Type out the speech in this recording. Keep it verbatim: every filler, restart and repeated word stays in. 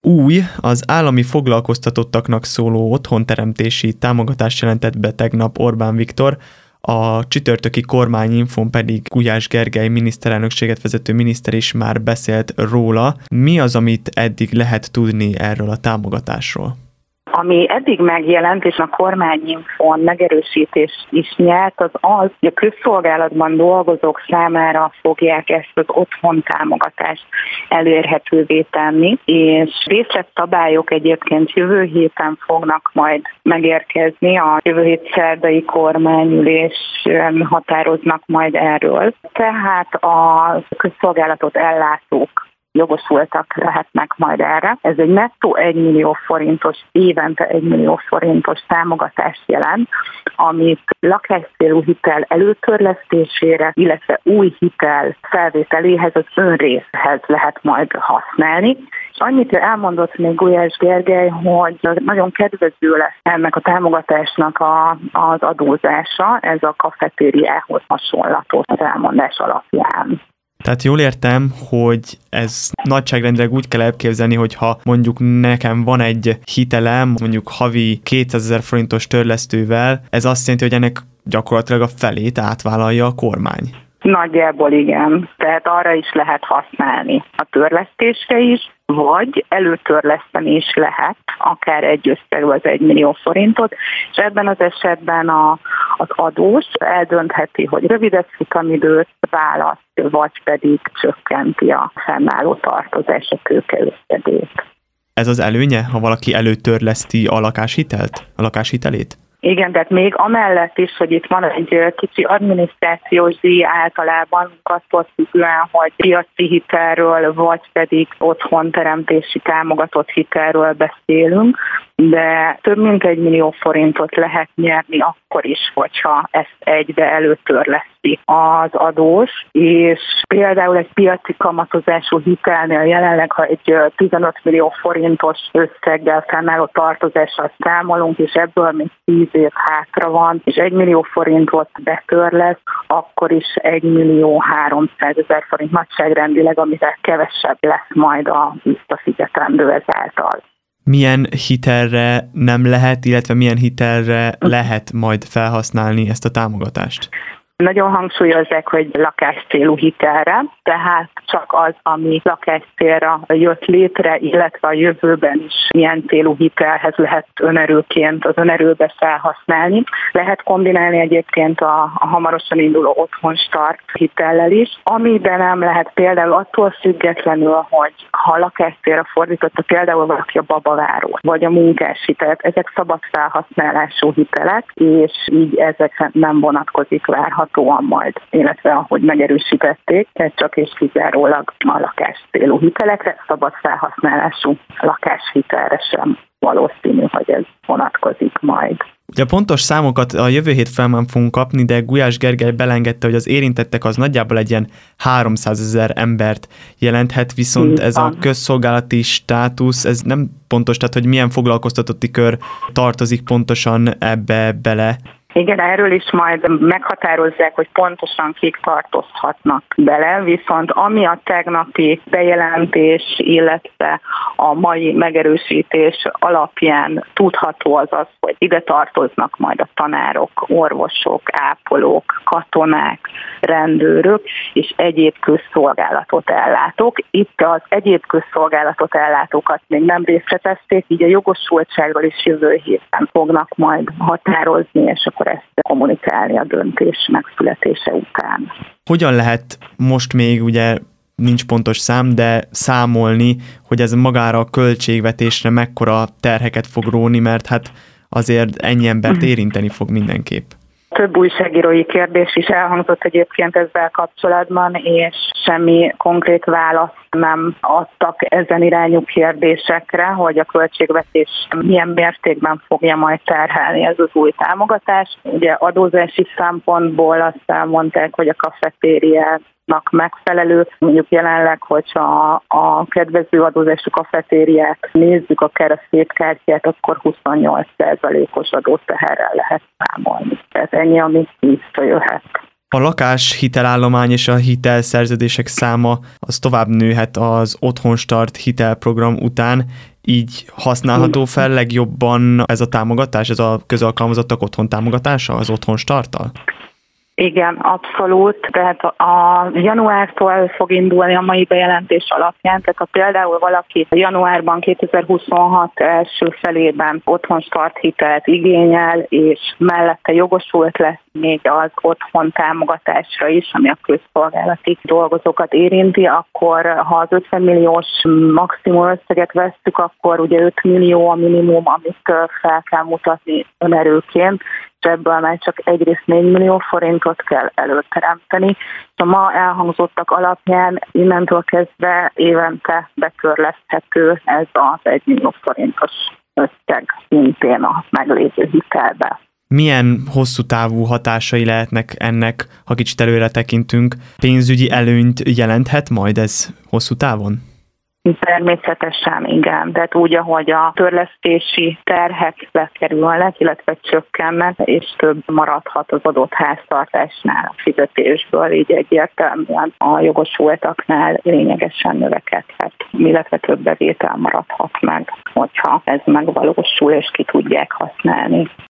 új, az állami foglalkoztatottaknak szóló otthonteremtési támogatást jelentett be tegnap Orbán Viktor, a csütörtöki kormányinfón pedig Gulyás Gergely miniszterelnökséget vezető miniszter is már beszélt róla. Mi az, amit eddig lehet tudni erről a támogatásról? Ami eddig megjelent, és a kormányinfón megerősítést is nyert, az az, hogy a közszolgálatban dolgozók számára fogják ezt az otthon támogatást elérhetővé tenni, és részletszabályok egyébként jövő héten fognak majd megérkezni, a jövő hét szerdai kormányülésen határoznak majd erről. Tehát a közszolgálatot ellátók jogosultak lehetnek majd erre. Ez egy nettó egymillió forintos, évente egymillió forintos támogatást jelent, amit lakáscélú hitel előtörlesztésére, illetve új hitel felvételéhez, az önrészhez lehet majd használni. És annyit elmondott még Gulyás Gergely, hogy nagyon kedvező lesz ennek a támogatásnak a, az adózása, ez a kafetériához hasonlatos az elmondás alapján. Tehát jól értem, hogy ez nagyságrendileg úgy kell elképzelni, hogy ha mondjuk nekem van egy hitelem, mondjuk havi kétszázezer forintos törlesztővel, ez azt jelenti, hogy ennek gyakorlatilag a felét átvállalja a kormány. Nagyjából igen, tehát arra is lehet használni a törlesztésre is, vagy előtörleszteni is lehet, akár egy összegű az egymillió forintot, és ebben az esetben a, az adós eldöntheti, hogy rövidebb futamidőt választ, vagy pedig csökkenti a fennálló tartozás a tőkeösszegét. Ez az előnye, ha valaki előtörleszti a lakáshitelt, a lakáshitelét? Igen, tehát még amellett is, hogy itt van egy kicsi adminisztrációs díj általában, attól függően, hogy piaci hitelről, vagy pedig otthonteremtési támogatott hitelről beszélünk, de több mint egy millió forintot lehet nyerni akkor is, hogyha ezt egybe előtörleszti az adós, és például egy piaci kamatozású hitelnél jelenleg, ha egy tizenöt millió forintos összeggel fennálló tartozással számolunk, és ebből még tíz év hátra van, és egy millió forintot betörlesz, akkor is egy millió háromszázezer forint nagyságrendileg, amivel kevesebb lesz majd a visszafizetendő ezáltal. Milyen hitelre nem lehet, illetve milyen hitelre lehet majd felhasználni ezt a támogatást? Nagyon hangsúlyozzák, hogy lakáscélú hitelre, tehát csak az, ami lakáscélra jött létre, illetve a jövőben is ilyen célú hitelhez lehet önerőként az önerőbe felhasználni. Lehet kombinálni egyébként a, a hamarosan induló otthonstart hitellel is, amiben nem lehet például attól függetlenül, hogy ha a lakáscélra fordította például valaki a babaváró, vagy a munkás hitelt, ezek szabad felhasználású hitelek, és így ezek nem vonatkozik várhatóan majd, illetve ahogy megerősítették, ez csak és kizárólag a lakáscélú hitelekre, szabad felhasználású lakáshitelre sem valószínű, hogy ez vonatkozik majd. Ugye pontos számokat a jövő hét folyamán fogunk kapni, de Gulyás Gergely belengedte, hogy az érintettek az nagyjából egy ilyen háromszázezer embert jelenthet, viszont ez a közszolgálati státusz, ez nem pontos, tehát hogy milyen foglalkoztatotti kör tartozik pontosan ebbe bele. Igen, erről is majd meghatározzák, hogy pontosan kik tartozhatnak bele, viszont ami a tegnapi bejelentés, illetve a mai megerősítés alapján tudható az az, hogy ide tartoznak majd a tanárok, orvosok, ápolók, katonák, rendőrök és egyéb közszolgálatot ellátók. Itt az egyéb közszolgálatot ellátókat még nem részletezték, így a jogosultságról is jövő héten fognak majd határozni, és akkor ezt kommunikálni a döntés megszületése után. Hogyan lehet most még, ugye nincs pontos szám, de számolni, hogy ez magára a költségvetésre mekkora terheket fog róni, mert hát azért ennyi embert érinteni fog mindenképp. Több újságírói kérdés is elhangzott egyébként ezzel kapcsolatban, és semmi konkrét választ nem adtak ezen irányú kérdésekre, hogy a költségvetés milyen mértékben fogja majd terhelni ez az új támogatás. Ugye adózási szempontból azt elmondták, hogy a kafetériának megfelelő. Mondjuk jelenleg, hogyha a kedvező adózású kafetériát nézzük, akár a szétkártyát, akkor huszonnyolc százalékos adóteherrel lehet számolni. Tehát ennyi, ami visszajöhet. A lakáshitelállomány és a hitelszerződések száma az tovább nőhet az Otthonstart hitelprogram után. Így használható fel legjobban ez a támogatás, ez a közalkalmazottak otthon támogatása, az Otthon Starttal? Igen, abszolút. Tehát a januártól fog indulni a mai bejelentés alapján, tehát ha például valaki januárban kétezer-huszonhat első felében otthon start hitelt igényel, és mellette jogosult lesz még az otthon támogatásra is, ami a közszolgálati dolgozókat érinti, akkor ha az ötven milliós maximum összeget vesszük, akkor ugye öt millió a minimum, amit fel kell mutatni önerőként, és ebből már csak egyrészt négy millió forintot kell előteremteni. A ma elhangzottak alapján innentől kezdve évente bekörleszthető ez az egy millió forintos összeg szintén a meglévő hitelbe. Milyen hosszú távú hatásai lehetnek ennek, ha kicsit előre tekintünk? Pénzügyi előnyt jelenthet majd ez hosszú távon? Természetesen igen, tehát úgy, ahogy a törlesztési terhek lekerülnek, illetve csökkennek, és több maradhat az adott háztartásnál a fizetésből, így egyértelműen a jogosultaknál lényegesen növekedhet, illetve több bevétel maradhat meg, hogyha ez megvalósul és ki tudják használni.